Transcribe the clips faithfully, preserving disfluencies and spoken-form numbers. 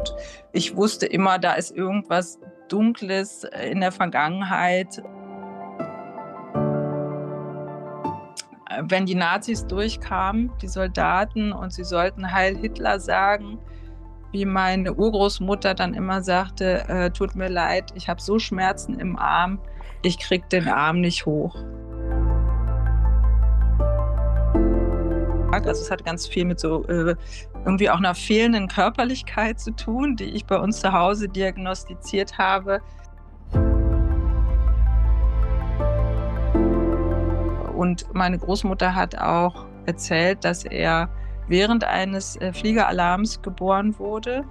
Ich wusste immer, da ist irgendwas Dunkles in der Vergangenheit. Wenn die Nazis durchkamen, die Soldaten, und sie sollten Heil Hitler sagen, wie meine Urgroßmutter dann immer sagte, äh, tut mir leid, ich habe so Schmerzen im Arm, ich krieg den Arm nicht hoch. Also es hat ganz viel mit so äh, irgendwie auch einer fehlenden Körperlichkeit zu tun, die ich bei uns zu Hause diagnostiziert habe. Und meine Großmutter hat auch erzählt, dass er während eines äh, Fliegeralarms geboren wurde.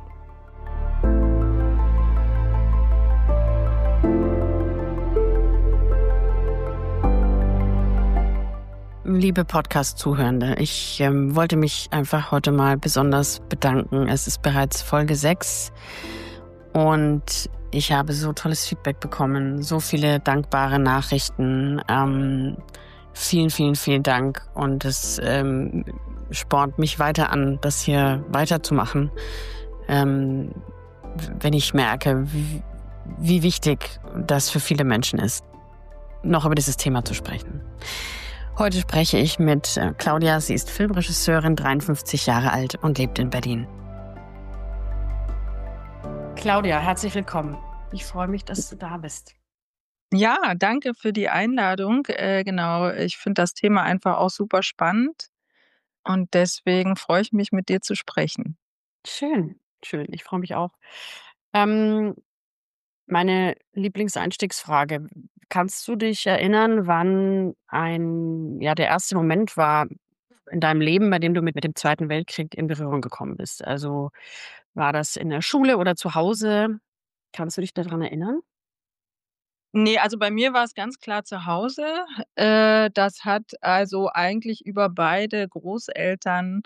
Liebe Podcast-Zuhörende, ich ähm, wollte mich einfach heute mal besonders bedanken. Es ist bereits Folge sechs und ich habe so tolles Feedback bekommen, so viele dankbare Nachrichten. Ähm, vielen, vielen, vielen Dank, und es ähm, spornt mich weiter an, das hier weiterzumachen, ähm, wenn ich merke, wie, wie wichtig das für viele Menschen ist, noch über dieses Thema zu sprechen. Heute spreche ich mit Claudia. Sie ist Filmregisseurin, dreiundfünfzig Jahre alt und lebt in Berlin. Claudia, herzlich willkommen. Ich freue mich, dass du da bist. Ja, danke für die Einladung. Äh, genau, ich finde das Thema einfach auch super spannend und deswegen freue ich mich, mit dir zu sprechen. Schön, schön. Ich freue mich auch. Ähm, meine Lieblingseinstiegsfrage. Kannst du dich erinnern, wann ein, ja, der erste Moment war in deinem Leben, bei dem du mit, mit dem Zweiten Weltkrieg in Berührung gekommen bist? Also war das in der Schule oder zu Hause? Kannst du dich daran erinnern? Ne, also bei mir war es ganz klar zu Hause. Äh, das hat also eigentlich über beide Großelternpaare,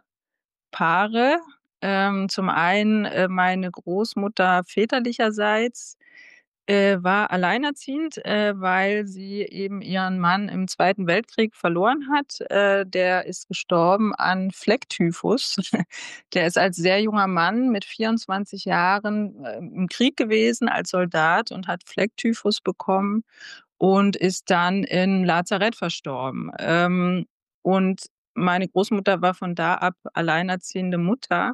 ähm, zum einen, äh, meine Großmutter väterlicherseits, äh, war alleinerziehend, äh, weil sie eben ihren Mann im Zweiten Weltkrieg verloren hat. Äh, der ist gestorben an Flecktyphus. Der ist als sehr junger Mann mit vierundzwanzig Jahren, äh, im Krieg gewesen als Soldat und hat Flecktyphus bekommen und ist dann im Lazarett verstorben. Ähm, und meine Großmutter war von da ab alleinerziehende Mutter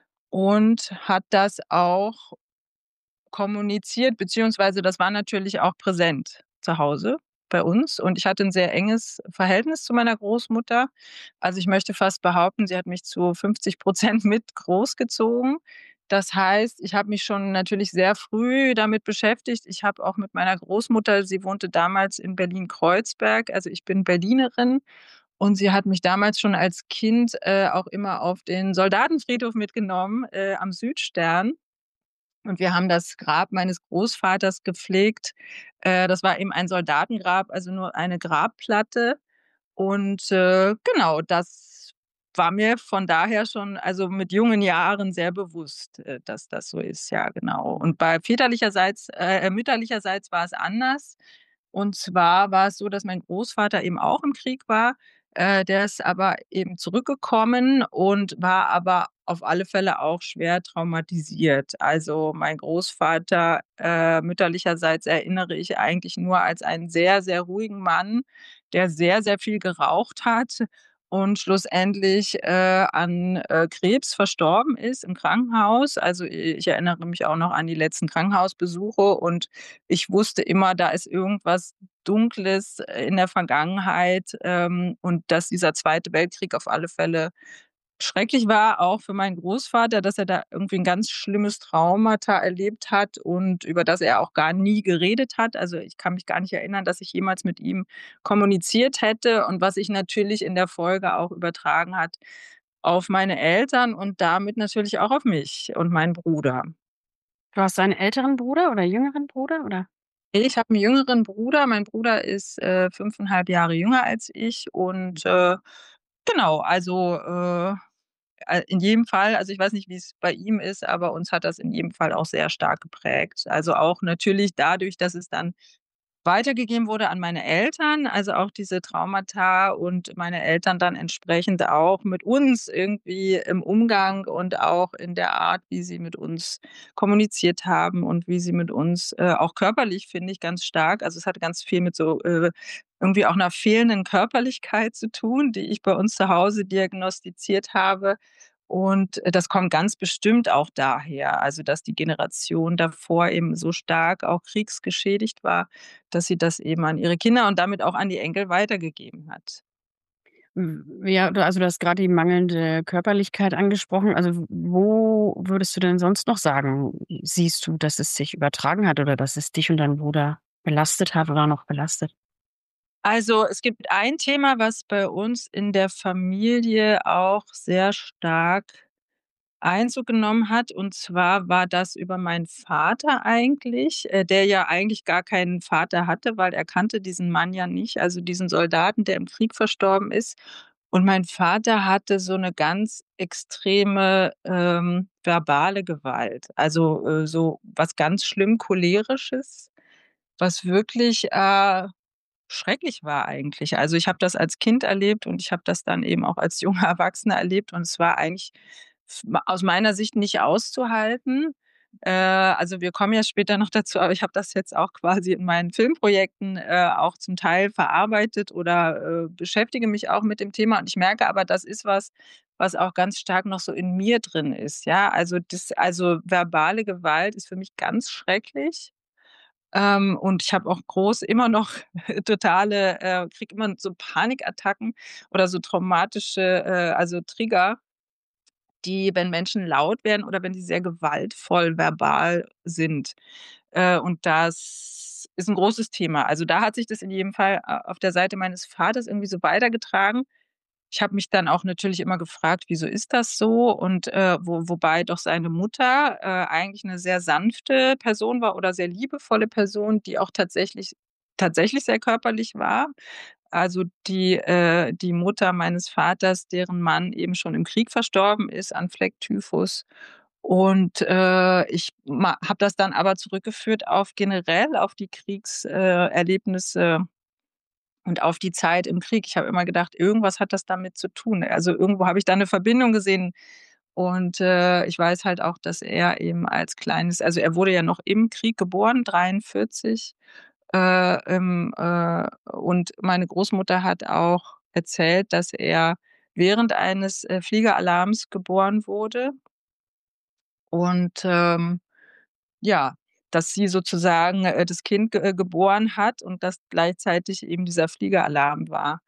und hat das auch kommuniziert, beziehungsweise das war natürlich auch präsent zu Hause bei uns, und ich hatte 'n sehr enges Verhältnis zu meiner Großmutter. Also, ich möchte fast behaupten, sie hat mich zu fünfzig Prozent mit großgezogen. Das heißt, ich habe mich schon natürlich sehr früh damit beschäftigt. Ich habe auch mit meiner Großmutter, sie wohnte damals in Berlin-Kreuzberg, also, ich bin Berlinerin, und sie hat mich damals schon als Kind, äh, auch immer auf den Soldatenfriedhof mitgenommen, äh, am Südstern. Und wir haben das Grab meines Großvaters gepflegt. Äh, das war eben ein Soldatengrab, also nur eine Grabplatte. Und, äh, genau, das war mir von daher schon, also mit jungen Jahren, sehr bewusst, äh, dass das so ist, ja, genau. Und bei väterlicherseits äh, mütterlicherseits war es anders. Und zwar war es so, dass mein Großvater eben auch im Krieg war. Äh, der ist aber eben zurückgekommen und war aber auf alle Fälle auch schwer traumatisiert. Also, mein Großvater, äh, mütterlicherseits erinnere ich eigentlich nur als einen sehr, sehr ruhigen Mann, der sehr, sehr viel geraucht hat und schlussendlich, äh, an, äh, Krebs verstorben ist im Krankenhaus. Also, i ich erinnere mich auch noch an die letzten Krankenhausbesuche, und ich wusste immer, da ist irgendwas Dunkles in der Vergangenheit, ähm, und dass dieser Zweite Weltkrieg auf alle Fälle schrecklich war, auch für meinen Großvater, dass er da irgendwie 'n ganz schlimmes Traumata erlebt hat und über das er auch gar nie geredet hat. Also, ich kann mich gar nicht erinnern, dass ich jemals mit ihm kommuniziert hätte, und was sich natürlich in der Folge auch übertragen hat auf meine Eltern und damit natürlich auch auf mich und meinen Bruder. Du hast einen älteren Bruder oder jüngeren Bruder, oder? Ich habe 'n jüngeren Bruder. Mein Bruder ist, äh, fünf Komma fünf Jahre jünger als ich und, äh, genau, also, äh, äh, in jedem Fall, also, ich weiß nicht, wie's bei ihm ist, aber uns hat das in jedem Fall auch sehr stark geprägt. Also, auch natürlich dadurch, dass es dann weitergegeben wurde an meine Eltern, also auch diese Traumata und meine Eltern dann entsprechend auch mit uns irgendwie im Umgang und auch in der Art, wie sie mit uns kommuniziert haben und wie sie mit uns äh, auch körperlich, finde ich, ganz stark. Also, es hatte ganz viel mit so, äh, irgendwie auch 'ner fehlenden Körperlichkeit zu tun, die ich bei uns zu Hause diagnostiziert habe. Und, äh, das kommt ganz bestimmt auch daher, also, dass die Generation davor eben so stark auch kriegsgeschädigt war, dass sie das eben an ihre Kinder und damit auch an die Enkel weitergegeben hat. W ja, du also, du hast grad die mangelnde Körperlichkeit angesprochen. Also, w wo würdest du denn sonst noch sagen, siehst du, dass es sich übertragen hat oder dass es dich und deinen Bruder belastet hat oder noch belastet? Also, es gibt ein Thema, was bei uns in der Familie auch sehr stark Einzug genommen hat, und zwar war das über meinen Vater eigentlich, äh, der ja eigentlich gar keinen Vater hatte, weil er kannte diesen Mann ja nicht, also diesen Soldaten, der im Krieg verstorben ist. Und mein Vater hatte so 'ne ganz extreme, ähm, verbale Gewalt, also, äh, so was ganz schlimm Cholerisches, was wirklich, äh, schrecklich war eigentlich. Also, ich habe das als Kind erlebt und ich habe das dann eben auch als junger Erwachsener erlebt und es war eigentlich f aus meiner Sicht nicht auszuhalten. Äh, also, wir kommen ja später noch dazu, aber ich habe das jetzt auch quasi in meinen Filmprojekten, äh, auch zum Teil verarbeitet oder, äh, beschäftige mich auch mit dem Thema und ich merke aber, das ist was, was auch ganz stark noch so in mir drin ist, ja? Also, das also, verbale Gewalt ist für mich ganz schrecklich. Ähm, und ich habe auch groß immer noch totale äh, kriege immer so Panikattacken oder so traumatische, äh also Trigger die, wenn Menschen laut werden oder wenn sie sehr gewaltvoll verbal sind. Äh, und das ist 'n großes Thema. Also, da hat sich das in jedem Fall a auf der Seite meines Vaters irgendwie so weitergetragen. Ich habe mich dann auch natürlich immer gefragt: „Wieso ist das so?“ Und, äh, wo wobei doch seine Mutter, äh, eigentlich 'ne sehr sanfte Person war oder sehr liebevolle Person, die auch tatsächlich tatsächlich sehr körperlich war. Also, die äh, die Mutter meines Vaters, deren Mann eben schon im Krieg verstorben ist an Flecktyphus. Und, äh, ich ma habe das dann aber zurückgeführt auf generell auf die Kriegs äh, Erlebnisse und auf die Zeit im Krieg. Ich habe immer gedacht, irgendwas hat das damit zu tun. Also, irgendwo habe ich da 'ne Verbindung gesehen. Und, äh, ich weiß halt auch, dass er eben als kleines also, er wurde ja noch im Krieg geboren, dreiundvierzig. Äh, ähm, äh, und meine Großmutter hat auch erzählt, dass er während eines, äh, Fliegeralarms geboren wurde. Und, ähm, ja, dass sie sozusagen, äh, das Kind ge äh, geboren hat und dass gleichzeitig eben dieser Fliegeralarm war.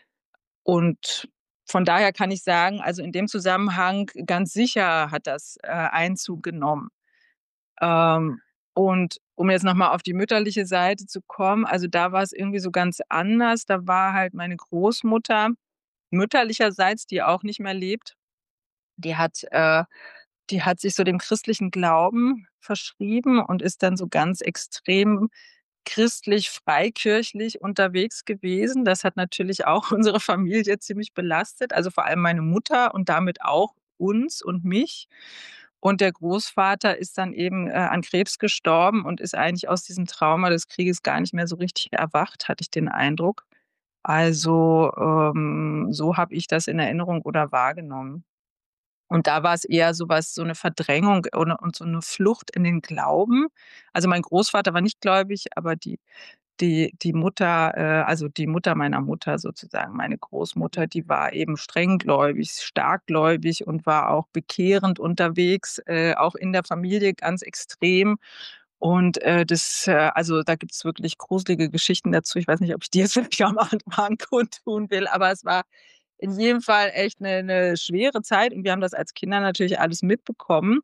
Und von daher kann ich sagen, also, in dem Zusammenhang ganz sicher hat das, äh, Einzug genommen. Ähm, und um jetzt noch mal auf die mütterliche Seite zu kommen, also, da war's irgendwie so ganz anders. Da war halt meine Großmutter mütterlicherseits, die auch nicht mehr lebt, die hat äh, die hat sich so dem christlichen Glauben verschrieben und ist dann so ganz extrem christlich freikirchlich unterwegs gewesen. Das hat natürlich auch unsere Familie ziemlich belastet, also, vor allem meine Mutter und damit auch uns und mich. Und der Großvater ist dann eben, äh, an Krebs gestorben und ist eigentlich aus diesem Trauma des Krieges gar nicht mehr so richtig erwacht, hatte ich den Eindruck. Also, ähm, so habe ich das in Erinnerung oder wahrgenommen. Und da war's eher so was so 'ne Verdrängung und und so 'ne Flucht in den Glauben. Also, mein Großvater war nicht gläubig, aber die die die Mutter äh, also, die Mutter meiner Mutter sozusagen, meine Großmutter, die war eben strenggläubig, starkgläubig und war auch bekehrend unterwegs, äh, auch in der Familie ganz extrem. Und, äh, das äh, also, da gibt's wirklich gruselige Geschichten dazu. Ich weiß nicht, ob ich die jetzt wirklich am Anfang kundtun will, aber es war in jedem Fall echt 'ne 'ne schwere Zeit und wir haben das als Kinder natürlich alles mitbekommen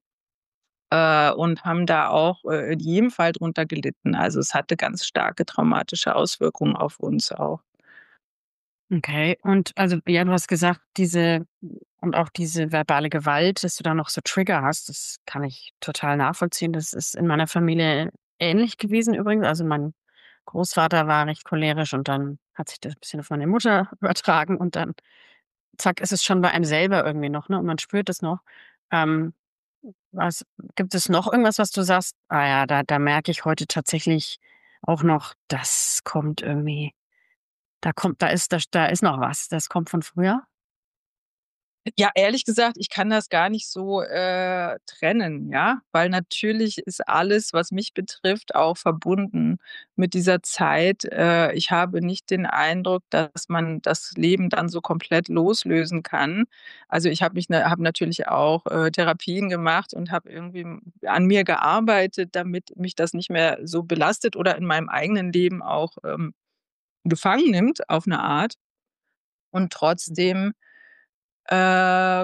äh, und haben da auch, äh, in jedem Fall drunter gelitten. Also, es hatte ganz starke traumatische Auswirkungen auf uns auch. Okay. Und also, ja, du hast gesagt, diese und auch diese verbale Gewalt, dass du da noch so Trigger hast, das kann ich total nachvollziehen. Das ist in meiner Familie ähnlich gewesen übrigens. Also, mein Großvater war recht cholerisch und dann hat sich das bisschen auf meine Mutter übertragen und dann, zack, ist es schon bei einem selber irgendwie noch, ne, und man spürt es noch. Ähm, was gibt es noch irgendwas, was du sagst: „Ah ja, da da merke ich heute tatsächlich, auch noch, das kommt irgendwie da kommt da ist da da ist noch was. Das kommt von früher? Ja, ehrlich gesagt, ich kann das gar nicht so, äh, trennen, ja? Weil natürlich ist alles, was mich betrifft, auch verbunden mit dieser Zeit. Äh, ich habe nicht den Eindruck, dass man das Leben dann so komplett loslösen kann. Also, ich habe mich ne habe natürlich auch, äh, Therapien gemacht und habe irgendwie m an mir gearbeitet, damit mich das nicht mehr so belastet oder in meinem eigenen Leben auch, ähm, gefangen nimmt auf 'ne Art. Und trotzdem, äh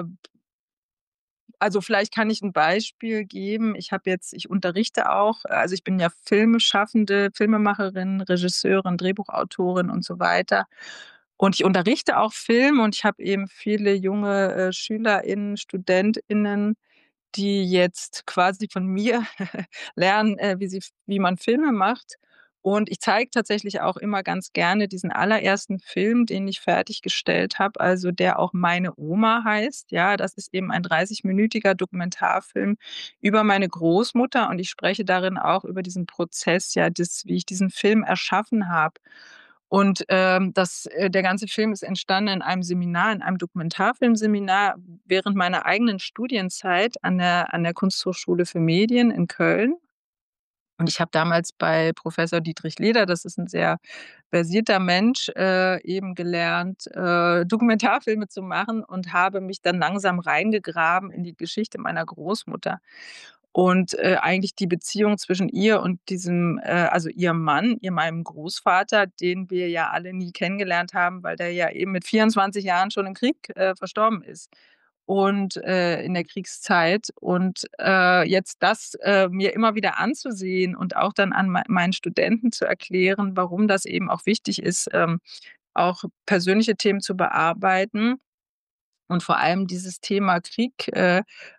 also, vielleicht kann ich 'n Beispiel geben. Ich habe jetzt ich unterrichte auch, also, ich bin ja Filmschaffende, Filmemacherin, Regisseurin, Drehbuchautorin und so weiter. Und ich unterrichte auch Film und ich habe eben viele junge, äh, SchülerInnen, StudentInnen, die jetzt quasi von mir lernen, äh, wie sie f wie man Filme macht. Und ich zeige tatsächlich auch immer ganz gerne diesen allerersten Film, den ich fertiggestellt habe, also der auch „Meine Oma“ heißt, ja? Das ist eben ein dreißigminütiger Dokumentarfilm über meine Großmutter und ich spreche darin auch über diesen Prozess, ja, des wie ich diesen Film erschaffen habe. Und, ähm, das äh, der ganze Film ist entstanden in einem Seminar, in einem Dokumentarfilmseminar während meiner eigenen Studienzeit an der an der Kunsthochschule für Medien in Köln. Und ich habe damals bei Professor Dietrich Leder, das ist 'n sehr versierter Mensch, äh, eben gelernt, äh, Dokumentarfilme zu machen und habe mich dann langsam reingegraben in die Geschichte meiner Großmutter. Und, äh, eigentlich die Beziehung zwischen ihr und diesem, äh also ihrem Mann, ihr meinem Großvater, den wir ja alle nie kennengelernt haben, weil der ja eben mit vierundzwanzig Jahren schon im Krieg, äh, verstorben ist und, äh in der Kriegszeit. Und, äh, jetzt das, äh, mir immer wieder anzusehen und auch dann an mei meinen Studenten zu erklären, warum das eben auch wichtig ist, ähm, auch persönliche Themen zu bearbeiten und vor allem dieses Thema Krieg, äh,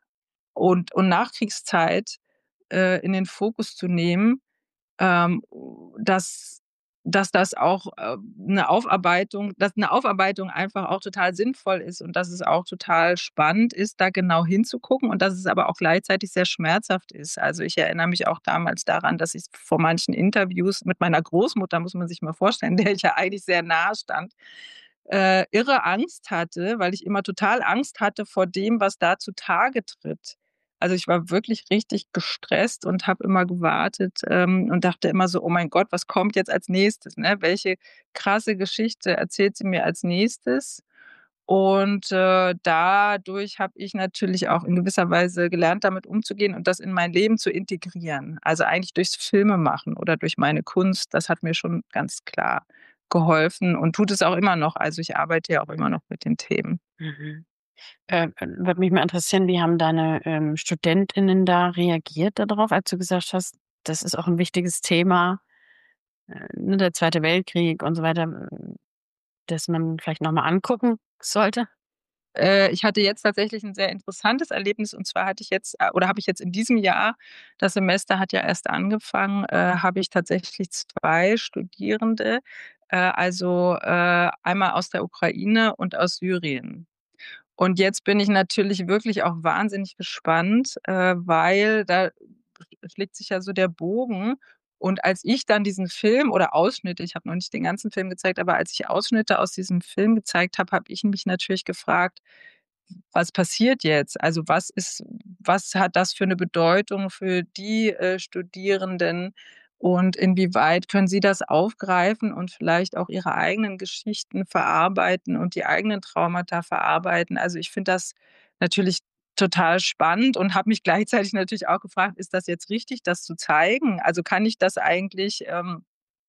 und und Nachkriegszeit, äh, in den Fokus zu nehmen, ähm, dass dass das auch, äh, 'ne Aufarbeitung dass 'ne Aufarbeitung einfach auch total sinnvoll ist und dass es auch total spannend ist, da genau hinzugucken und dass es aber auch gleichzeitig sehr schmerzhaft ist. Also, ich erinnere mich auch damals daran, dass ich vor manchen Interviews mit meiner Großmutter, muss man sich mal vorstellen, der ich ja eigentlich sehr nahe stand, äh, irre Angst hatte, weil ich immer total Angst hatte vor dem, was da zutage tritt. Also, ich war wirklich richtig gestresst und habe immer gewartet, ähm, und dachte immer so: „Oh mein Gott, was kommt jetzt als Nächstes, ne? Welche krasse Geschichte erzählt sie mir als Nächstes?“ Und, äh, dadurch habe ich natürlich auch in gewisser Weise gelernt, damit umzugehen und das in mein Leben zu integrieren. Also, eigentlich durchs Filmemachen oder durch meine Kunst. Das hat mir schon ganz klar geholfen und tut es auch immer noch. Also, ich arbeite ja auch immer noch mit den Themen. Mhm. Äh, äh, würde mich mal interessieren, wie haben deine, ähm, StudentInnen da reagiert da drauf, als du gesagt hast, das ist auch 'n wichtiges Thema, äh, ne, der Zweite Weltkrieg und so weiter, hm, das man vielleicht noch mal angucken sollte? Äh, ich hatte jetzt tatsächlich 'n sehr interessantes Erlebnis und zwar hatte ich jetzt äh, oder habe ich jetzt in diesem Jahr das Semester hat ja erst angefangen, äh, habe ich tatsächlich zwei Studierende, äh, also, äh, einmal aus der Ukraine und aus Syrien. Und jetzt bin ich natürlich wirklich auch wahnsinnig gespannt, äh, weil da schlägt sich ja so der Bogen. Und als ich dann diesen Film oder Ausschnitte ich habe noch nicht den ganzen Film gezeigt, aber als ich Ausschnitte aus diesem Film gezeigt habe, habe ich mich natürlich gefragt: „Was passiert jetzt? Also, was ist was hat das für 'ne Bedeutung für die, äh, Studierenden und inwieweit können sie das aufgreifen und vielleicht auch ihre eigenen Geschichten verarbeiten und die eigenen Traumata verarbeiten?“ Also, ich finde das natürlich total spannend und habe mich gleichzeitig natürlich auch gefragt: „Ist das jetzt richtig, das zu zeigen? Also, kann ich das eigentlich, ähm“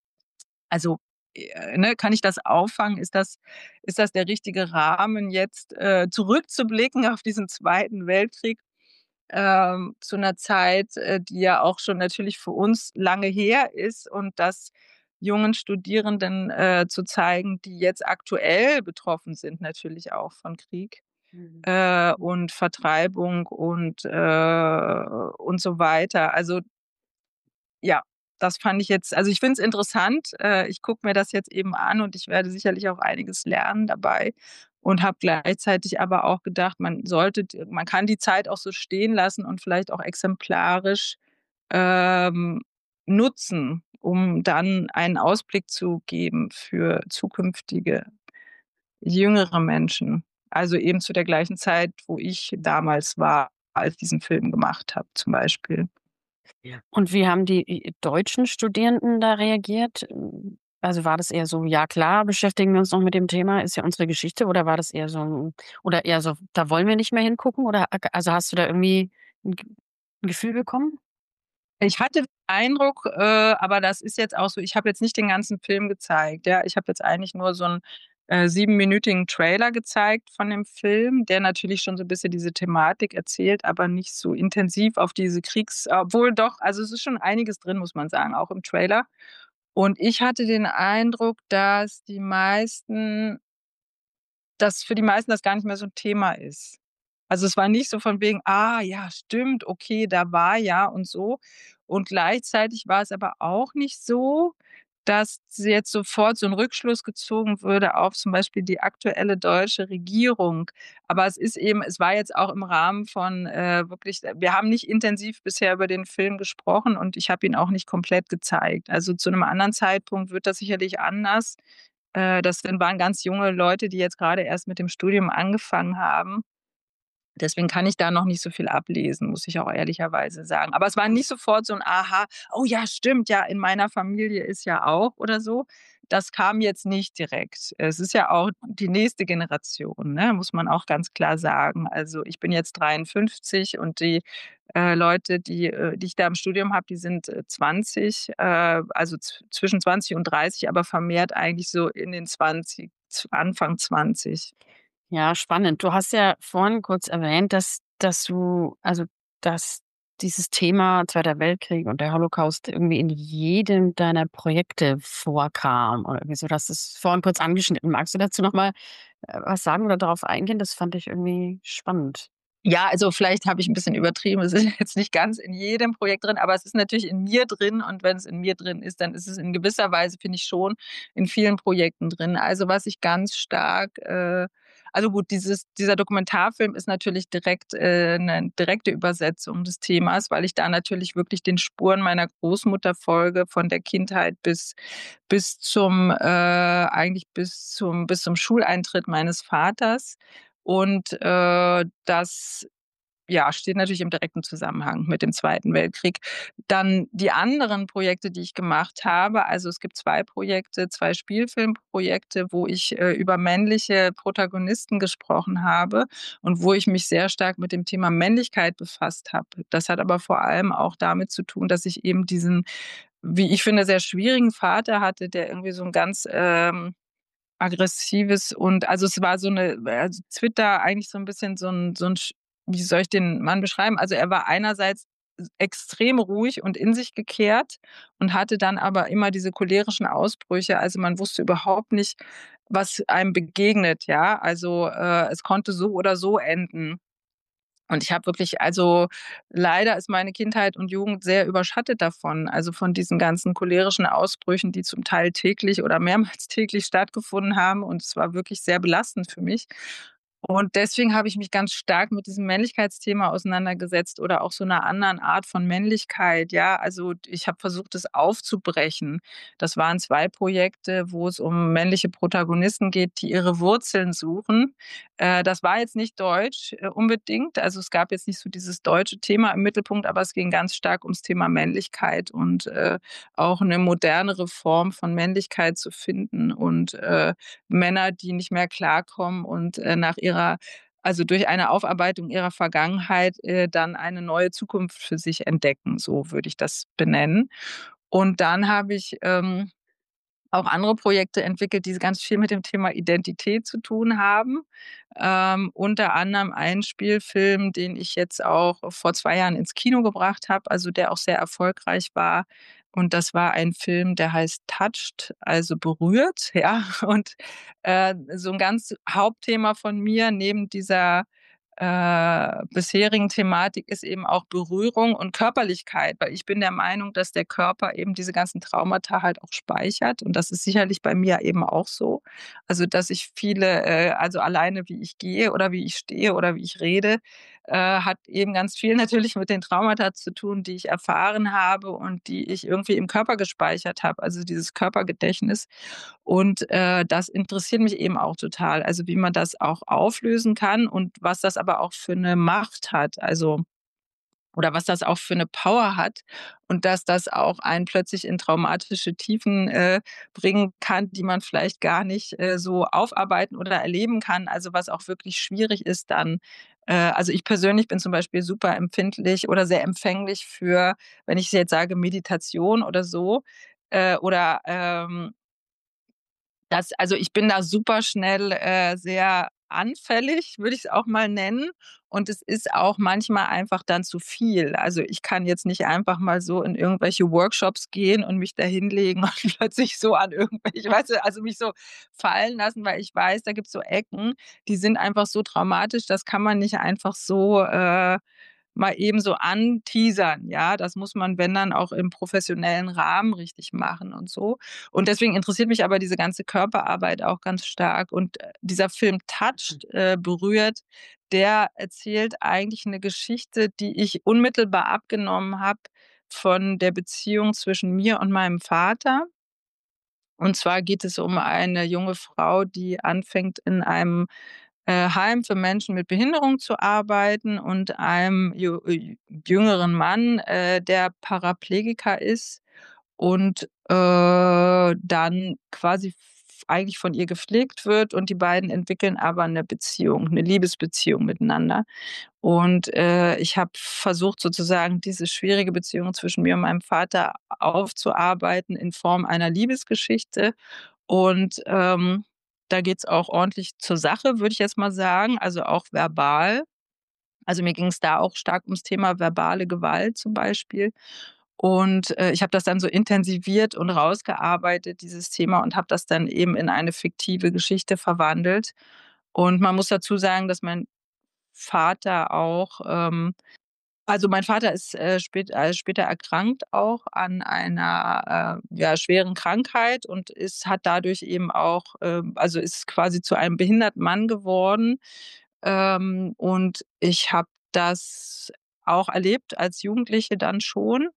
„also, äh, ne, kann ich das auffangen? Ist das ist das der richtige Rahmen jetzt, äh, zurückzublicken auf diesen Zweiten Weltkrieg, ähm, zu 'ner Zeit, äh, die ja auch schon natürlich für uns lange her ist und das jungen Studierenden, äh, zu zeigen, die jetzt aktuell betroffen sind natürlich auch von Krieg, Mhm. äh, und Vertreibung und, äh und so weiter.“ Also ja, das fand ich jetzt also, ich finde es interessant. Äh, ich gucke mir das jetzt eben an und ich werde sicherlich auch einiges lernen dabei und habe gleichzeitig aber auch gedacht, man sollte d man kann die Zeit auch so stehen lassen und vielleicht auch exemplarisch, ähm nutzen, um dann einen Ausblick zu geben für zukünftige jüngere Menschen. Also eben zu der gleichen Zeit, wo ich damals war, als ich diesen Film gemacht habe, zum Beispiel. Und wie haben die i deutschen Studierenden da reagiert? Hm, also, war das eher so: „Ja klar, beschäftigen wir uns noch mit dem Thema, ist ja unsere Geschichte“, oder war das eher so oder eher so: „Da wollen wir nicht mehr hingucken“, oder ak also, hast du da irgendwie 'n G 'n Gefühl bekommen? Ich hatte den Eindruck, äh, aber das ist jetzt auch so, ich habe jetzt nicht den ganzen Film gezeigt, ja? Ich habe jetzt eigentlich nur so 'n, äh, siebenminütigen Trailer gezeigt von dem Film, der natürlich schon so 'n bisschen diese Thematik erzählt, aber nicht so intensiv auf diese Kriegs obwohl doch, also, es ist schon einiges drin, muss man sagen, auch im Trailer. Und ich hatte den Eindruck, dass die meisten dass für die meisten das gar nicht mehr so 'n Thema ist. Also, es war nicht so von wegen: „Ah ja, stimmt, okay, da war ja“ und so. Und gleichzeitig war es aber auch nicht so, dass jetzt sofort so 'n Rückschluss gezogen würde auf zum Beispiel die aktuelle deutsche Regierung. Aber es ist eben es war jetzt auch im Rahmen von, äh, wirklich wir haben nicht intensiv bisher über den Film gesprochen und ich habe ihn auch nicht komplett gezeigt. Also, zu 'nem anderen Zeitpunkt wird das sicherlich anders. Äh, das sind waren ganz junge Leute, die jetzt grade erst mit dem Studium angefangen haben. Deswegen kann ich da noch nicht so viel ablesen, muss ich auch ehrlicherweise sagen. Aber es war nicht sofort so 'n Aha: „Oh ja, stimmt, ja, in meiner Familie ist ja auch“ oder so. Das kam jetzt nicht direkt. Es ist ja auch die nächste Generation, ne, muss man auch ganz klar sagen. Also, ich bin jetzt dreiundfünfzig und die, äh, Leute, die äh, die ich da im Studium habe, die sind, äh, zwanzig, äh, also, zw zwischen zwanzig und dreißig, aber vermehrt eigentlich so in den zwanzig, z Anfang zwanzig. Ja, spannend. Du hast ja vorhin kurz erwähnt, dass dass du also, dass dieses Thema Zweiter Weltkrieg und der Holocaust irgendwie in jedem deiner Projekte vorkam oder irgendwie so. Du hast es vorhin kurz angeschnitten. Magst du dazu noch mal, äh, was sagen oder darauf eingehen? Das fand ich irgendwie spannend. Ja, also, vielleicht habe ich 'n bisschen übertrieben. Es ist jetzt nicht ganz in jedem Projekt drin, aber es ist natürlich in mir drin und wenn's in mir drin ist, dann ist es in gewisser Weise, finde ich, schon in vielen Projekten drin. Also, was ich ganz stark äh, also, gut, dieses dieser Dokumentarfilm ist natürlich direkt äh, 'ne direkte Übersetzung des Themas, weil ich da natürlich wirklich den Spuren meiner Großmutter folge, von der Kindheit bis bis zum äh, eigentlich bis zum bis zum Schuleintritt meines Vaters. Und, äh, das, ja, steht natürlich im direkten Zusammenhang mit dem Zweiten Weltkrieg. Dann die anderen Projekte, die ich gemacht habe also, es gibt zwei Projekte, zwei Spielfilmprojekte, wo ich, äh, über männliche Protagonisten gesprochen habe und wo ich mich sehr stark mit dem Thema Männlichkeit befasst habe. Das hat aber vor allem auch damit zu tun, dass ich eben diesen, wie ich finde, sehr schwierigen Vater hatte, der irgendwie so 'n ganz, ähm, aggressives und also, es war so 'ne also, Twitter eigentlich so 'n bisschen so 'n so 'n sch wie soll ich den Mann beschreiben? Also, er war einerseits s extrem ruhig und in sich gekehrt und hatte dann aber immer diese cholerischen Ausbrüche. Also, man wusste überhaupt nicht, was einem begegnet, ja? Also, äh, es konnte so oder so enden. Und ich habe wirklich also, leider ist meine Kindheit und Jugend sehr überschattet davon, also, von diesen ganzen cholerischen Ausbrüchen, die zum Teil täglich oder mehrmals täglich stattgefunden haben. Und es war wirklich sehr belastend für mich. Und deswegen habe ich mich ganz stark mit diesem Männlichkeitsthema auseinandergesetzt oder auch so 'ner anderen Art von Männlichkeit, ja? Also, d ich habe versucht, das aufzubrechen. Das waren zwei Projekte, wo es um männliche Protagonisten geht, die ihre Wurzeln suchen. Äh, das war jetzt nicht deutsch, äh, unbedingt. Also, es gab jetzt nicht so dieses deutsche Thema im Mittelpunkt, aber es ging ganz stark ums Thema Männlichkeit und, äh, auch 'ne modernere Form von Männlichkeit zu finden und, äh, Männer, die nicht mehr klarkommen und, äh, nach ihrer also, durch eine Aufarbeitung ihrer Vergangenheit, äh, dann eine neue Zukunft für sich entdecken, so würde ich das benennen. Und dann habe ich, ähm, auch andere Projekte entwickelt, die ganz viel mit dem Thema Identität zu tun haben. Ähm, unter anderem ein Spielfilm, den ich jetzt auch vor zwei Jahren ins Kino gebracht habe, also, der auch sehr erfolgreich war. Und das war ein Film, der heißt „Touched“, also, berührt, ja? Und, äh, so 'n ganz Hauptthema von mir neben dieser, äh, bisherigen Thematik ist eben auch Berührung und Körperlichkeit, weil ich bin der Meinung, dass der Körper eben diese ganzen Traumata halt auch speichert. Und das ist sicherlich bei mir eben auch so. Also, dass ich viele äh, also, alleine wie ich gehe oder wie ich stehe oder wie ich rede äh, hat eben ganz viel natürlich mit den Traumata zu tun, die ich erfahren habe und die ich irgendwie im Körper gespeichert habe, also dieses Körpergedächtnis. Und äh, das interessiert mich eben auch total, also wie man das auch auflösen kann und was das aber auch für eine Macht hat, also oder was das auch für eine Power hat und dass das auch einen plötzlich in traumatische Tiefen äh, bringen kann, die man vielleicht gar nicht äh, so aufarbeiten oder erleben kann. Also was auch wirklich schwierig ist dann. Äh, also ich persönlich bin zum Beispiel super empfindlich oder sehr empfänglich für, wenn ich jetzt sage Meditation oder so, äh, oder ähm, das also, ich bin da super schnell, äh, sehr anfällig, würde ich's auch mal nennen. Und es ist auch manchmal einfach dann zu viel. Also, ich kann jetzt nicht einfach mal so in irgendwelche Workshops gehen und mich da hinlegen und plötzlich so an irgendwelche weißt du, also, mich so fallen lassen, weil ich weiß, da gibt's so Ecken, die sind einfach so traumatisch, das kann man nicht einfach so, äh mal eben so anteasern, ja? Das muss man, wenn dann auch im professionellen Rahmen richtig machen und so. Und deswegen interessiert mich aber diese ganze Körperarbeit auch ganz stark. Und, äh, dieser Film Touched, äh, berührt, der erzählt eigentlich 'ne Geschichte, die ich unmittelbar abgenommen habe von der Beziehung zwischen mir und meinem Vater. Und zwar geht es um eine junge Frau, die anfängt in einem äh, Heim für Menschen mit Behinderung zu arbeiten und einem jü äh, jüngeren Mann, äh, der Paraplegiker ist und, äh, dann quasi f eigentlich von ihr gepflegt wird und die beiden entwickeln aber 'ne Beziehung, 'ne Liebesbeziehung miteinander. Und, äh, ich habe versucht, sozusagen diese schwierige Beziehung zwischen mir und meinem Vater aufzuarbeiten in Form einer Liebesgeschichte. Und, ähm, da geht's auch ordentlich zur Sache, würde ich jetzt mal sagen, also auch verbal. Also, mir ging's da auch stark ums Thema verbale Gewalt zum Beispiel. Und, äh, ich habe das dann so intensiviert und rausgearbeitet, dieses Thema, und habe das dann eben in eine fiktive Geschichte verwandelt. Und man muss dazu sagen, dass mein Vater auch, ähm also, mein Vater ist, äh, spät äh, später erkrankt auch an einer, äh, ja, schweren Krankheit und ist hat dadurch eben auch, ähm also, ist quasi zu einem behinderten Mann geworden. Ähm, und ich habe das auch erlebt als Jugendliche dann schon.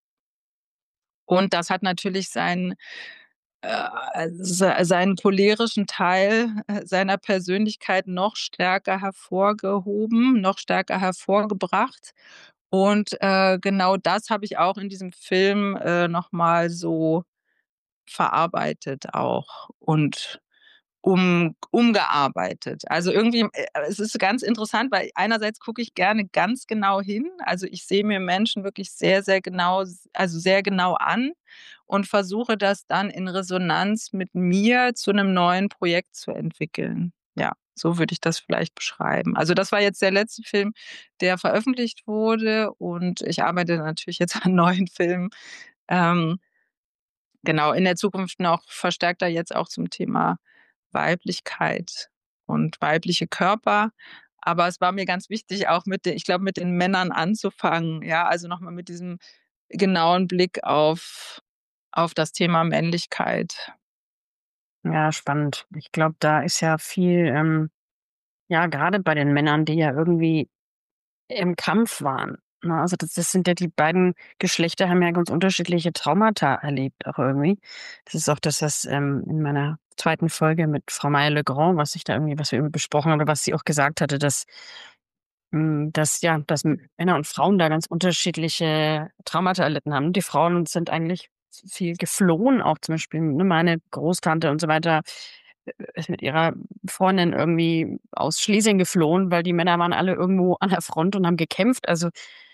Und das hat natürlich seinen äh, se seinen cholerischen Teil, äh, seiner Persönlichkeit noch stärker hervorgehoben, noch stärker hervorgebracht. Und, äh, genau das habe ich auch in diesem Film, äh, noch mal so verarbeitet auch und um umgearbeitet. Also, irgendwie, äh, es ist ganz interessant, weil einerseits gucke ich gerne ganz genau hin. Also, ich sehe mir Menschen wirklich sehr, sehr genau s also, sehr genau an und versuche das dann in Resonanz mit mir zu 'nem neuen Projekt zu entwickeln. Ja, so würde ich das vielleicht beschreiben. Also, das war jetzt der letzte Film, der veröffentlicht wurde, und ich arbeite natürlich jetzt an neuen Filmen. Ähm Genau, in der Zukunft noch verstärkter jetzt auch zum Thema Weiblichkeit und weibliche Körper. Aber es war mir ganz wichtig, auch mit de ich glaube, mit den Männern anzufangen, ja, also noch mal mit diesem genauen Blick auf auf das Thema Männlichkeit. Ja, spannend. Ich glaube, da ist ja viel, ähm ja, gerade bei den Männern, die ja irgendwie im Kampf waren, ne? Also, das das sind ja die beiden Geschlechter haben ja ganz unterschiedliche Traumata erlebt auch irgendwie. Das ist auch das, was, ähm, in meiner zweiten Folge mit Frau Meyer-Legrand, was ich da irgendwie was wir irgendwie besprochen haben oder was sie auch gesagt hatte, dass hm, dass ja, dass M Männer und Frauen da ganz unterschiedliche Traumata erlitten haben. Die Frauen sind eigentlich viel geflohen, auch zum Beispiel, ne, meine Großtante und so weiter, äh, ist mit ihrer Freundin irgendwie aus Schlesien geflohen, weil die Männer waren alle irgendwo an der Front und haben gekämpft. Also,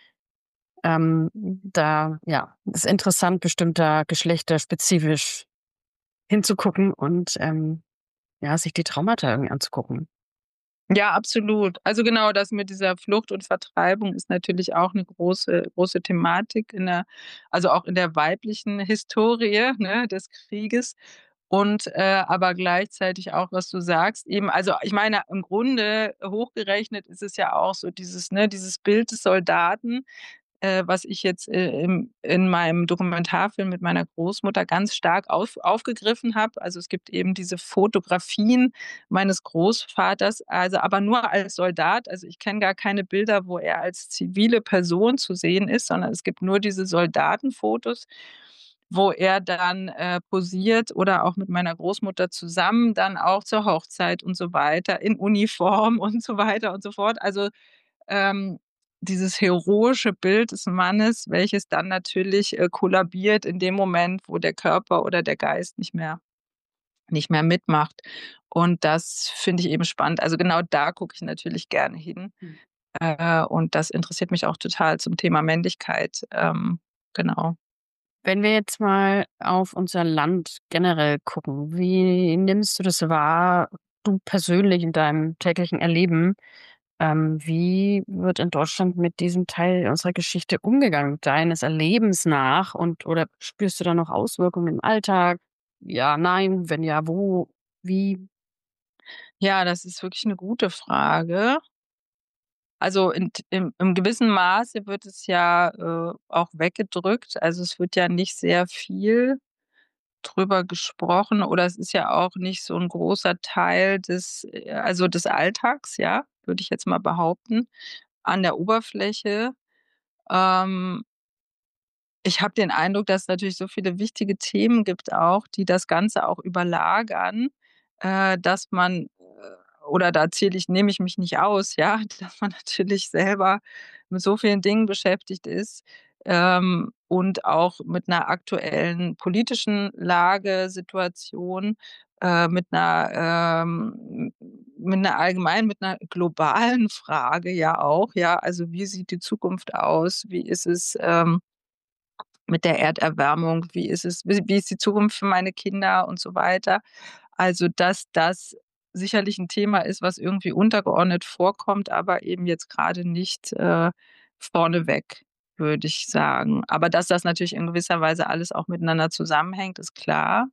ähm, da ja, ist interessant, bestimmt da geschlechterspezifisch hinzugucken und, ähm, ja, sich die Traumata irgendwie anzugucken. Ja, absolut. Also genau, das mit dieser Flucht und Vertreibung ist natürlich auch 'ne große große Thematik in der also auch in der weiblichen Historie, ne, des Krieges. Und, äh, aber gleichzeitig auch, was du sagst, eben also ich meine, im Grunde hochgerechnet ist es ja auch so dieses ne, dieses Bild des Soldaten. äh, was ich jetzt äh, im, in meinem Dokumentarfilm mit meiner Großmutter ganz stark auf, aufgegriffen habe. Also es gibt eben diese Fotografien meines Großvaters, also aber nur als Soldat. Also ich kenne gar keine Bilder, wo er als zivile Person zu sehen ist, sondern es gibt nur diese Soldatenfotos, wo er dann äh, posiert oder auch mit meiner Großmutter zusammen, dann auch zur Hochzeit und so weiter, in Uniform und so weiter und so fort. Also ähm, dieses heroische Bild des Mannes, welches dann natürlich äh, kollabiert in dem Moment, wo der Körper oder der Geist nicht mehr, nicht mehr mitmacht. Und das finde ich eben spannend. Also genau da gucke ich natürlich gerne hin. Hm. Äh, und das interessiert mich auch total zum Thema Männlichkeit. Ähm, genau. Wenn wir jetzt mal auf unser Land generell gucken, wie nimmst du das wahr, du persönlich in deinem täglichen Erleben? Ähm, wie wird in Deutschland mit diesem Teil unserer Geschichte umgegangen, deines Erlebens nach? Und oder spürst du da noch Auswirkungen im Alltag? Ja, nein, wenn ja, wo, wie? Ja, das ist wirklich eine gute Frage. Also in im im gewissen Maße wird es ja äh, auch weggedrückt. Also es wird ja nicht sehr viel drüber gesprochen oder es ist ja auch nicht so 'n großer Teil des äh, also des Alltags, ja, würde ich jetzt mal behaupten, an der Oberfläche. Ähm, Ich habe den Eindruck, dass es natürlich so viele wichtige Themen gibt auch, die das Ganze auch überlagern, äh, dass man äh, oder da zähle ich nehme ich mich nicht aus, ja, dass man natürlich selber mit so vielen Dingen beschäftigt ist, ähm, und auch mit 'ner aktuellen politischen Lage, Situation, äh, mit 'ner ähm, mit 'ner allgemein mit 'ner globalen Frage ja auch, ja. Also, wie sieht die Zukunft aus? Wie ist es, ähm mit der Erderwärmung, wie ist es wie wie ist die Zukunft für meine Kinder und so weiter. Also, dass das sicherlich 'n Thema ist, was irgendwie untergeordnet vorkommt, aber eben jetzt grade nicht, äh, vorneweg, würde ich sagen. Aber dass das natürlich in gewisser Weise alles auch miteinander zusammenhängt, ist klar.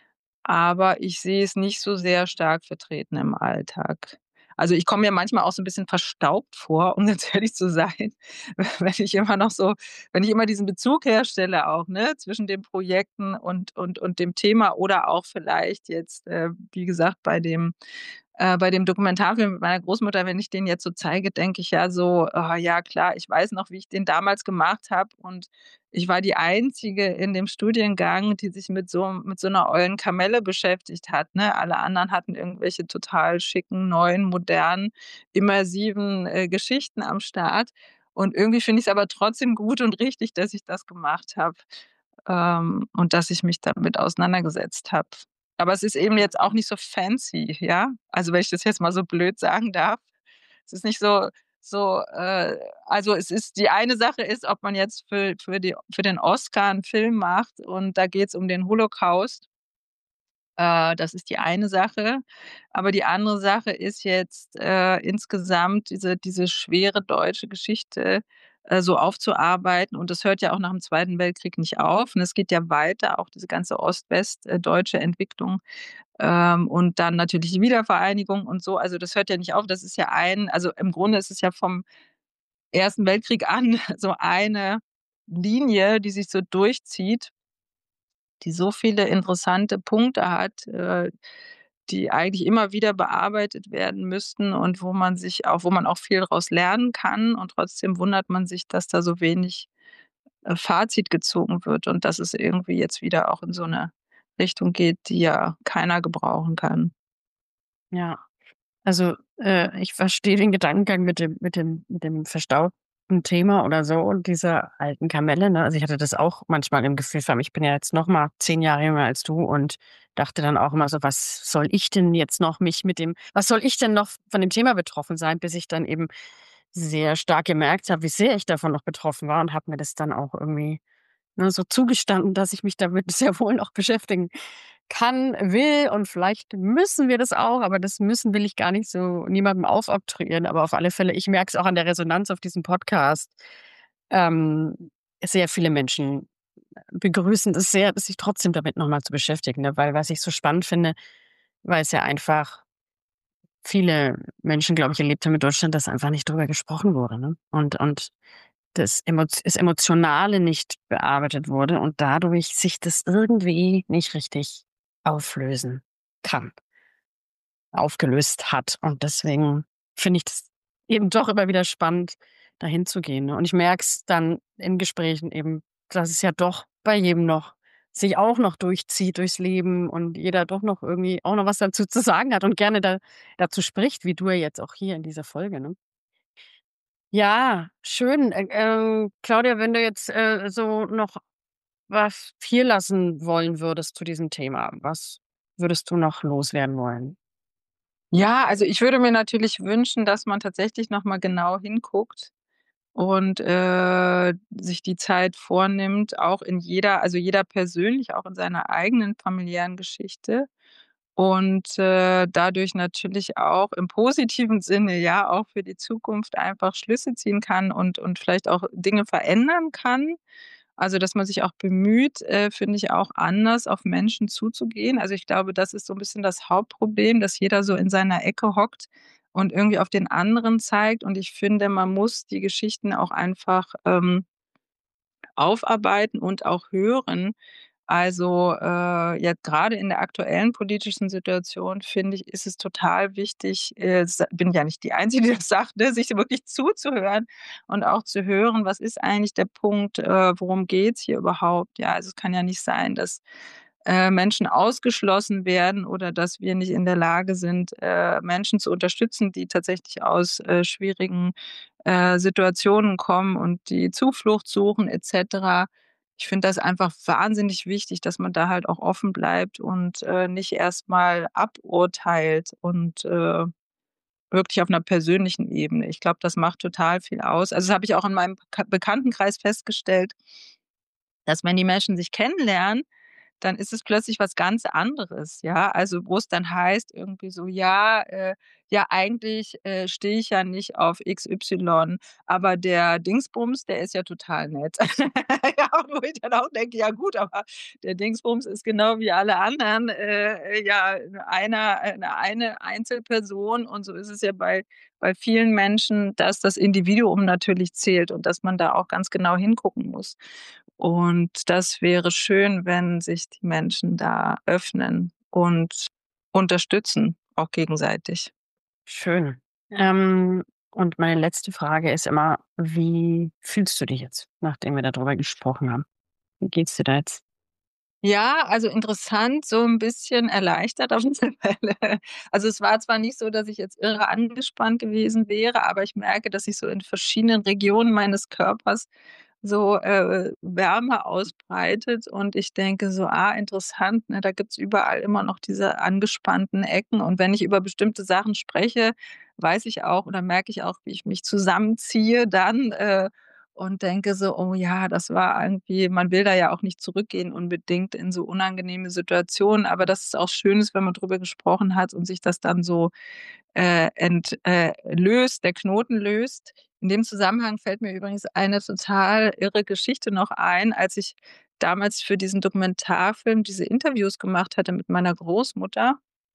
Aber ich sehe es nicht so sehr stark vertreten im Alltag. Also, ich komme mir manchmal auch so 'n bisschen verstaubt vor, um ganz ehrlich zu sein, wenn ich immer noch so wenn ich immer diesen Bezug herstelle auch, ne, zwischen den Projekten und und und dem Thema oder auch vielleicht jetzt, äh, wie gesagt, bei dem äh, bei dem Dokumentarfilm mit meiner Großmutter, wenn ich den jetzt so zeige, denke ich ja so: „Ah ja, klar, ich weiß noch, wie ich den damals gemacht habe und ich war die Einzige in dem Studiengang, die sich mit so mit so 'ner ollen Kamelle beschäftigt hat, ne? Alle anderen hatten irgendwelche total schicken, neuen, modernen, immersiven, äh, Geschichten am Start. Und irgendwie finde ich's aber trotzdem gut und richtig, dass ich das gemacht habe, ähm, und dass ich mich damit auseinandergesetzt habe. Aber es ist eben jetzt auch nicht so fancy, ja? Also, wenn ich das jetzt mal so blöd sagen darf. Es ist nicht so so, äh also, es ist die eine Sache ist, ob man jetzt für für die für den Oscar 'n Film macht und da geht's um den Holocaust. Äh, das ist die eine Sache. Aber die andere Sache ist jetzt, äh, insgesamt diese diese schwere deutsche Geschichte, äh, so aufzuarbeiten. Und das hört ja auch nach dem Zweiten Weltkrieg nicht auf. Und es geht ja weiter, auch diese ganze Ost-West äh, deutsche Entwicklung, ähm, und dann natürlich die Wiedervereinigung und so. Also, das hört ja nicht auf. Das ist ja ein also, im Grunde ist es ja vom Ersten Weltkrieg an so eine Linie, die sich so durchzieht, die so viele interessante Punkte hat, äh, die eigentlich immer wieder bearbeitet werden müssten und wo man sich auch wo man auch viel daraus lernen kann. Und trotzdem wundert man sich, dass da so wenig, äh, Fazit gezogen wird und dass es irgendwie jetzt wieder auch in so 'ne Richtung geht, die ja keiner gebrauchen kann. Ja. Also, äh, ich verstehe den Gedankengang mit dem mit dem mit dem verstaubten Thema oder so und dieser alten Kamelle, ne? Also, ich hatte das auch manchmal im Gefühl, vor allem ich bin ja jetzt noch mal zehn Jahre jünger als du und dachte dann auch immer so: „Was soll ich denn jetzt noch mich mit dem was soll ich denn noch von dem Thema betroffen sein?“ Bis ich dann eben sehr stark gemerkt habe, wie sehr ich davon noch betroffen war und habe mir das dann auch irgendwie, ne, so zugestanden, dass ich mich damit sehr wohl noch beschäftigen kann, will und vielleicht müssen wir das auch, aber das müssen will ich gar nicht so niemandem aufoktroyieren. Aber auf alle Fälle, ich merke es auch an der Resonanz auf diesem Podcast. Ähm, Sehr viele Menschen begrüßen es sehr, sich trotzdem damit noch mal zu beschäftigen, ne? Weil was ich so spannend finde, weil es ja einfach viele Menschen, glaube ich, erlebt haben in Deutschland, dass einfach nicht drüber gesprochen wurde, ne? Und und das, Emo das Emotionale nicht bearbeitet wurde und dadurch sich das irgendwie nicht richtig auflösen kann, aufgelöst hat. Und deswegen finde ich das eben doch immer wieder spannend, dahin zu gehen. Ne? Und ich merke es dann in Gesprächen eben, dass es ja doch bei jedem noch sich auch noch durchzieht durchs Leben und jeder doch noch irgendwie auch noch was dazu zu sagen hat und gerne da, dazu spricht, wie du ja jetzt auch hier in dieser Folge. Ne? Ja, schön. Äh, ähm, Claudia, wenn du jetzt äh, so noch was hier lassen wollen würdest zu diesem Thema, was würdest du noch loswerden wollen? Ja, also ich würde mir natürlich wünschen, dass man tatsächlich noch mal genau hinguckt und, äh, sich die Zeit vornimmt, auch in jeder also jeder persönlich, auch in seiner eigenen familiären Geschichte und, äh, dadurch natürlich auch im positiven Sinne, ja, auch für die Zukunft einfach Schlüsse ziehen kann und und vielleicht auch Dinge verändern kann. Also, dass man sich auch bemüht, äh, finde ich auch anders auf Menschen zuzugehen. Also, ich glaube, das ist so 'n bisschen das Hauptproblem, dass jeder so in seiner Ecke hockt und irgendwie auf den anderen zeigt. Und ich finde, man muss die Geschichten auch einfach, ähm, aufarbeiten und auch hören. Also, äh, jetzt grade in der aktuellen politischen Situation, finde ich, ist es total wichtig, äh, s bin ja nicht die Einzige, die das sagt, ne, sich wirklich zuzuhören und auch zu hören, was ist eigentlich der Punkt, äh, worum geht's hier überhaupt? Ja, also, es kann ja nicht sein, dass, äh, Menschen ausgeschlossen werden oder dass wir nicht in der Lage sind, äh, Menschen zu unterstützen, die tatsächlich aus, äh, schwierigen, äh, Situationen kommen und die Zuflucht suchen et cetera. Ich finde das einfach wahnsinnig wichtig, dass man da halt auch offen bleibt und, äh, nicht erst mal aburteilt und, äh, wirklich auf 'ner persönlichen Ebene. Ich glaube, das macht total viel aus. Also, das habe ich auch in meinem Beka Bekanntenkreis festgestellt, dass wenn die Menschen sich kennenlernen, dann ist es plötzlich was ganz anderes, ja? Also, wo es dann heißt irgendwie so: „Ja, äh, ja, eigentlich, äh, stehe ich ja nicht auf X Y, aber der Dingsbums, der ist ja total nett.“ Ja, und wo ich dann auch denke: „Ja gut, aber der Dingsbums ist genau wie alle anderen, äh, ja, einer äh, 'ne eine Einzelperson.“ Und so ist es ja bei bei vielen Menschen, dass das Individuum natürlich zählt und dass man da auch ganz genau hingucken muss. Und das wäre schön, wenn sich die Menschen da öffnen und unterstützen, auch gegenseitig. Schön. Ähm, und meine letzte Frage ist immer, wie fühlst du dich jetzt, nachdem wir darüber gesprochen haben? Wie geht's dir da jetzt? Ja, also interessant, so 'n bisschen erleichtert auf alle Fälle. Also, es war zwar nicht so, dass ich jetzt irre angespannt gewesen wäre, aber ich merke, dass sich so in verschiedenen Regionen meines Körpers so, äh, Wärme ausbreitet und ich denke so: „Ah, interessant, ne, da gibt's überall immer noch diese angespannten Ecken.“ Und wenn ich über bestimmte Sachen spreche, weiß ich auch oder merke ich auch, wie ich mich zusammenziehe dann, äh, und denke so: „Oh ja, das war irgendwie“, man will da ja auch nicht zurückgehen unbedingt in so unangenehme Situationen, aber dass es auch schön ist, wenn man drüber gesprochen hat und sich das dann so, äh, ent äh, löst, der Knoten löst. In dem Zusammenhang fällt mir übrigens eine total irre Geschichte noch ein, als ich damals für diesen Dokumentarfilm diese Interviews gemacht hatte mit meiner Großmutter.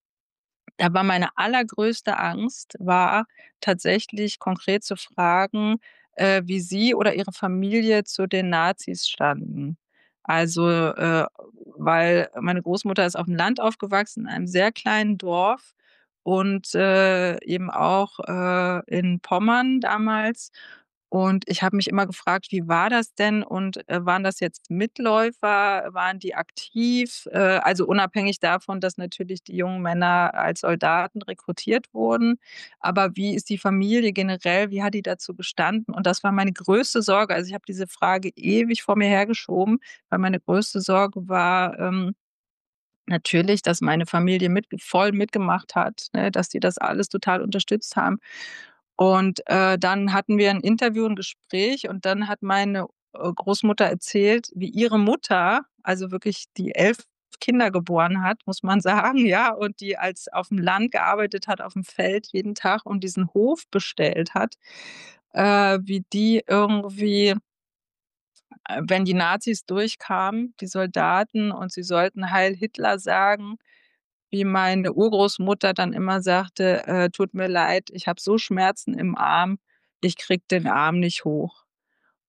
Da war meine allergrößte Angst war tatsächlich konkret zu fragen, äh, wie sie oder ihre Familie zu den Nazis standen. Also, äh, weil meine Großmutter ist aufm Land aufgewachsen, in einem sehr kleinen Dorf und, äh, eben auch, äh, in Pommern damals. Und ich habe mich immer gefragt: „Wie war das denn und, äh, waren das jetzt Mitläufer? Waren die aktiv?“ Äh, also unabhängig davon, dass natürlich die jungen Männer als Soldaten rekrutiert wurden. Aber wie ist die Familie generell? Wie hat die dazu gestanden? Und das war meine größte Sorge. Also, ich habe diese Frage ewig vor mir hergeschoben, weil meine größte Sorge war, ähm, natürlich, dass meine Familie mit voll mitgemacht hat, ne, dass die das alles total unterstützt haben. Und, äh, dann hatten wir 'n Interview, 'n Gespräch und dann hat meine, äh, Großmutter erzählt, wie ihre Mutter, also wirklich die elf Kinder geboren hat, muss man sagen, ja, und die als aufm Land gearbeitet hat, aufm Feld jeden Tag und diesen Hof bestellt hat, äh, wie die irgendwie äh, wenn die Nazis durchkamen, die Soldaten, und sie sollten „Heil Hitler“ sagen, wie meine Urgroßmutter dann immer sagte: „Äh, tut mir leid, ich habe so Schmerzen im Arm, ich kriege den Arm nicht hoch.“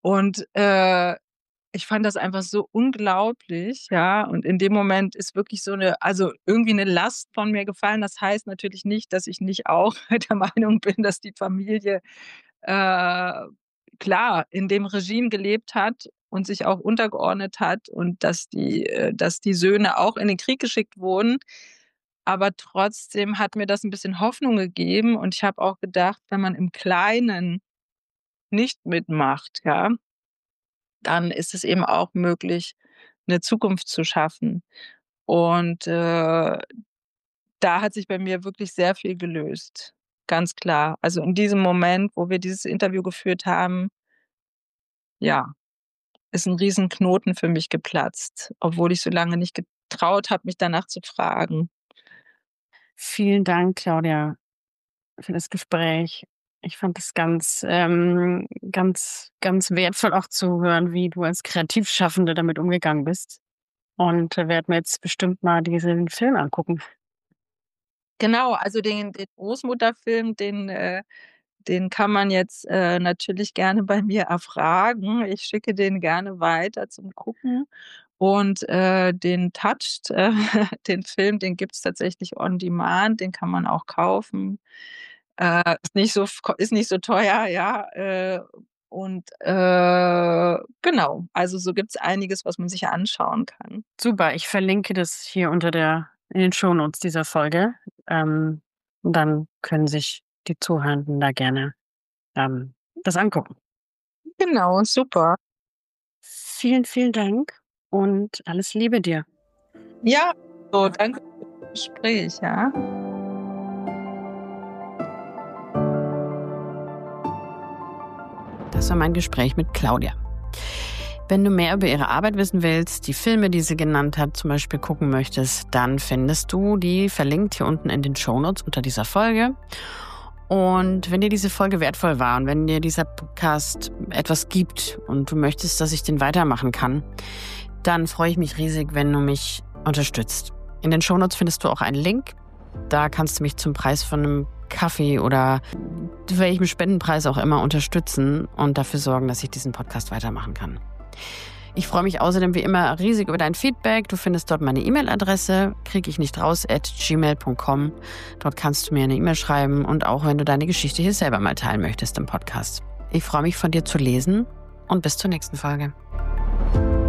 Und, äh, ich fand das einfach so unglaublich, ja. Und in dem Moment ist wirklich so 'ne also, irgendwie 'ne Last von mir gefallen. Das heißt natürlich nicht, dass ich nicht auch der Meinung bin, dass die Familie, äh, klar in dem Regime gelebt hat und sich auch untergeordnet hat und dass die äh, dass die Söhne auch in den Krieg geschickt wurden. Aber trotzdem hat mir das 'n bisschen Hoffnung gegeben und ich habe auch gedacht, wenn man im Kleinen nicht mitmacht, ja, dann ist es eben auch möglich, 'ne Zukunft zu schaffen. Und, äh, da hat sich bei mir wirklich sehr viel gelöst, ganz klar. Also, in diesem Moment, wo wir dieses Interview geführt haben ja, ist 'n Riesenknoten für mich geplatzt, obwohl ich so lange nicht getraut habe, mich danach zu fragen. Vielen Dank, Claudia, für das Gespräch. Ich fand es ganz, ähm ganz, ganz wertvoll auch zu hören, wie du als Kreativschaffende damit umgegangen bist und, äh, werde mir jetzt bestimmt mal diesen Film angucken. Genau, also den den Großmutterfilm, den äh, den kann man jetzt, äh, natürlich gerne bei mir erfragen. Ich schicke den gerne weiter zum Gucken. Und, äh, den Touched, äh, den Film, den gibt's tatsächlich on demand, den kann man auch kaufen. Äh, ist nicht so f ko ist nicht so teuer, ja, äh, und, äh, genau. Also, so gibt's einiges, was man sich anschauen kann. Super, ich verlinke das hier unter der in den Shownotes dieser Folge. Ähm, und dann können sich die Zuhörenden da gerne, ähm, das angucken. Genau, super. Vielen, vielen Dank und alles Liebe dir. Ja, so, danke fürs Gespräch, ja. Das war mein Gespräch mit Claudia. Wenn du mehr über ihre Arbeit wissen willst, die Filme, die sie genannt hat, zum Beispiel gucken möchtest, dann findest du die verlinkt hier unten in den Shownotes unter dieser Folge. Und wenn dir diese Folge wertvoll war und wenn dir dieser Podcast etwas gibt und du möchtest, dass ich den weitermachen kann, dann freue ich mich riesig, wenn du mich unterstützt. In den Shownotes findest du auch einen Link. Da kannst du mich zum Preis von einem Kaffee oder welchem Spendenpreis auch immer unterstützen und dafür sorgen, dass ich diesen Podcast weitermachen kann. Ich freue mich außerdem wie immer riesig über dein Feedback. Du findest dort meine E-Mail-Adresse, kriege ich nicht raus, at gmail punkt com. Dort kannst du mir eine E-Mail schreiben und auch, wenn du deine Geschichte hier selber mal teilen möchtest im Podcast. Ich freue mich, von dir zu lesen und bis zur nächsten Folge.